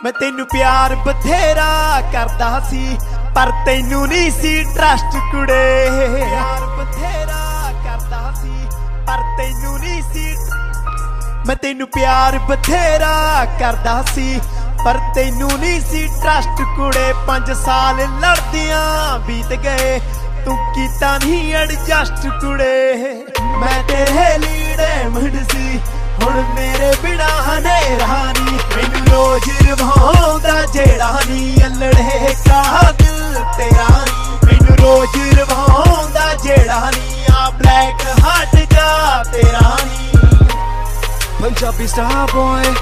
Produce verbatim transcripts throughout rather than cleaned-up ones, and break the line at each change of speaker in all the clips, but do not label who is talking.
मैं तेनू प्यार बथेरा करदा सी पर तेनू नहीं सी ट्रस्ट कुड़े। प्यार बथेरा करदा सी पर तेनू नहीं सी। मैं तेनू प्यार बथेरा करदा सी पर तेनू नहीं सी ट्रस्ट कुड़े। पंज साल लड़दियां बीत गए तू कीता नहीं एडजस्ट कुड़े। मैं तेरे लीड़े मुंड सी हुण मेरे बिना हनेरा नी। मैनू रोज रवाउंदा जेड़ा नी अल्लड़े का दिल तेरा नी। मैनू रोज रवाउंदा जेड़ा नी आ ब्लैक हार्ट जा तेरा नी। पंजाबी स्टार बॉय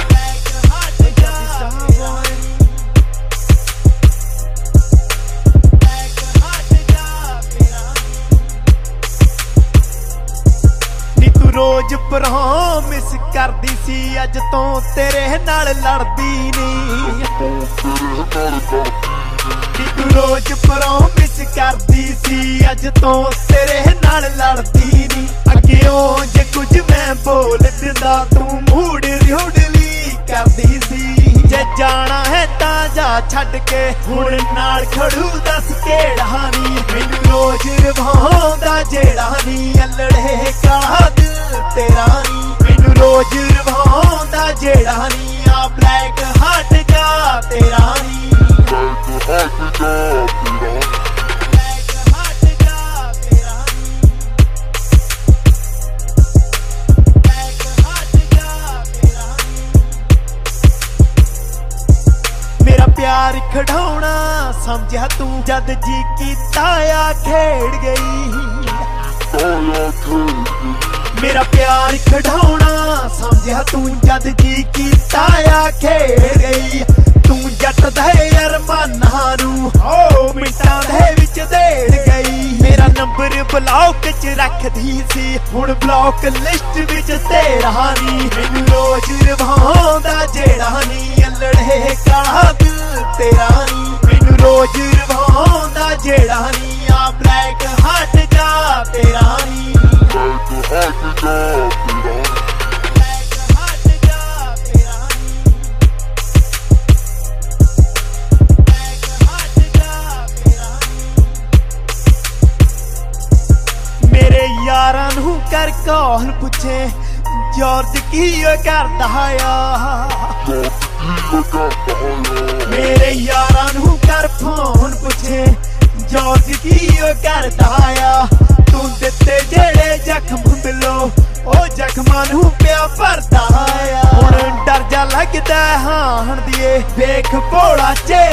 रोज प्रॉमिस करदी सी अज तो तेरे नाल लड़दी नी। तू रोज प्रॉमिस करदी सी अज तो तेरे नाल लड़दी नी। अग्गेओं जे कुछ मैं बोल दिंदा तू मूड रिहुडली करदी सी। जे जाना है तां जा छड्ड के हुण नाल खड़ू दस केड़ा नी। मैनू रोज रवाउंदा जेड़ा नी अल्लड़े का तेरा नी। मैनू रोज रवाउंदा जेड़ा नी आ ब्लैक हार्ट जा तेरा नी। मेरा प्यार खड़ाउणा समझा तू जद जी कीता आ खेड़ गई। मेरा प्यार खड़ाउणा समझा तू जद जी कीता आ खेड़ गई। तू जट दे अरमानां नू ओ मिंटां दे विच देड़ गई। मेरा नंबर ब्लॉक च रखदी सी हुण ब्लॉक लिस्ट विच तेरा नी। मैनू रोज रवाउंदा जेड़ा नी अल्लड़े का दिल तेरा नी। मैनू रोज रवाउंदा जेड़ा नी आ ब्लैक हार्ट जा तेरा नी। मेरे यारां नू कर कौन पुछे जॉर्ज की करदा आ। मेरे यारां नू कर फोन पुछे जॉर्ज की करदा आ। तू दिते जेड़े जख्म मिलो ओ जख्मां नू पिया भरदा आ। हुण डर जा लगदा हाण दिए वेख भोला चे